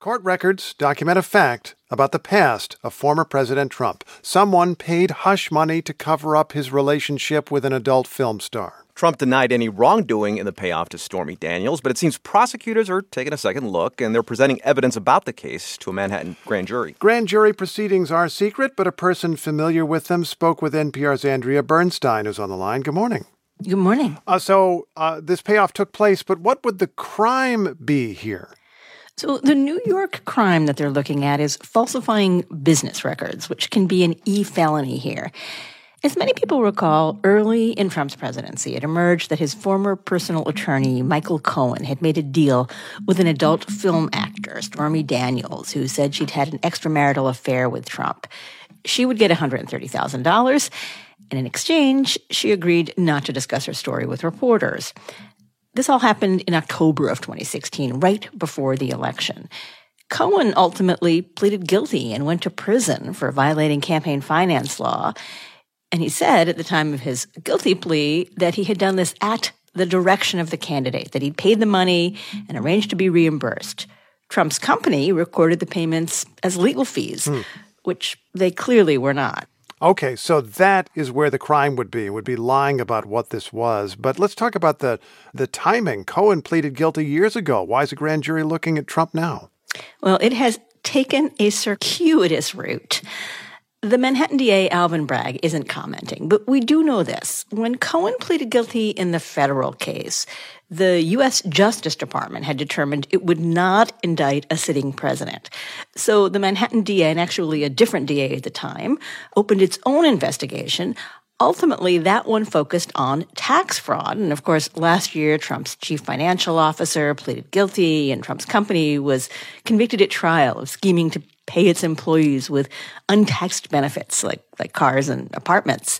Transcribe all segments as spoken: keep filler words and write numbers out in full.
Court records document a fact about the past of former President Trump. Someone paid hush money to cover up his relationship with an adult film star. Trump denied any wrongdoing in the payoff to Stormy Daniels, but it seems prosecutors are taking a second look, and they're presenting evidence about the case to a Manhattan grand jury. Grand jury proceedings are secret, but a person familiar with them spoke with N P R's Andrea Bernstein, who's on the line. Good morning. Good morning. Uh, so uh, this payoff took place, but what would the crime be here? So the New York crime that they're looking at is falsifying business records, which can be an e-felony here. As many people recall, early in Trump's presidency, it emerged that his former personal attorney, Michael Cohen, had made a deal with an adult film actor, Stormy Daniels, who said she'd had an extramarital affair with Trump. She would get one hundred thirty thousand dollars, and in exchange, she agreed not to discuss her story with reporters. This all happened in October of twenty sixteen, right before the election. Cohen ultimately pleaded guilty and went to prison for violating campaign finance law. And he said at the time of his guilty plea that he had done this at the direction of the candidate, that he'd paid the money and arranged to be reimbursed. Trump's company recorded the payments as legal fees, hmm. which they clearly were not. Okay, so that is where the crime would be. It would be lying about what this was. But let's talk about the, the timing. Cohen pleaded guilty years ago. Why is the grand jury looking at Trump now? Well, it has taken a circuitous route. The Manhattan D A, Alvin Bragg, isn't commenting, but we do know this. When Cohen pleaded guilty in the federal case, the U S Justice Department had determined it would not indict a sitting president. So the Manhattan D A, and actually a different D A at the time, opened its own investigation. Ultimately, that one focused on tax fraud. And of course, last year, Trump's chief financial officer pleaded guilty, and Trump's company was convicted at trial of scheming to pay its employees with untaxed benefits like, like cars and apartments.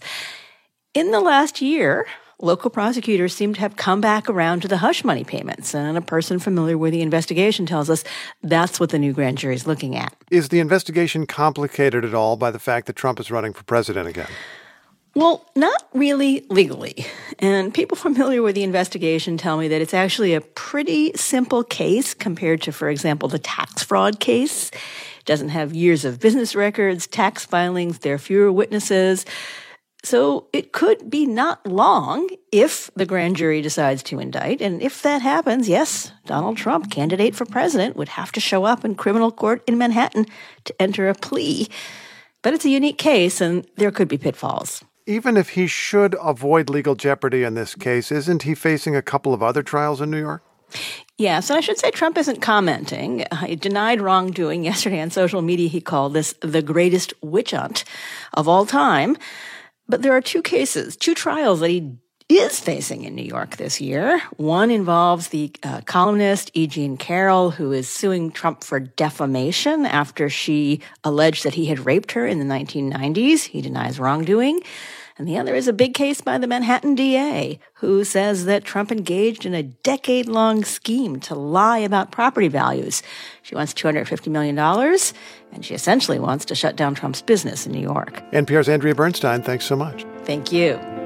In the last year, local prosecutors seem to have come back around to the hush money payments, and a person familiar with the investigation tells us that's what the new grand jury is looking at. Is the investigation complicated at all by the fact that Trump is running for president again? Well, not really legally. And people familiar with the investigation tell me that it's actually a pretty simple case compared to, for example, the tax fraud case. It doesn't have years of business records, tax filings, there are fewer witnesses. So it could be not long if the grand jury decides to indict. And if that happens, yes, Donald Trump, candidate for president, would have to show up in criminal court in Manhattan to enter a plea. But it's a unique case, and there could be pitfalls. Even if he should avoid legal jeopardy in this case, isn't he facing a couple of other trials in New York? Yes, and I should say Trump isn't commenting. He denied wrongdoing yesterday on social media. He called this the greatest witch hunt of all time. But there are two cases, two trials that he is facing in New York this year. One involves the uh, columnist E. Jean Carroll, who is suing Trump for defamation after she alleged that he had raped her in the nineteen nineties. He denies wrongdoing. And the other is a big case by the Manhattan D A, who says that Trump engaged in a decade-long scheme to lie about property values. She wants two hundred fifty million dollars, and she essentially wants to shut down Trump's business in New York. N P R's Andrea Bernstein, thanks so much. Thank you.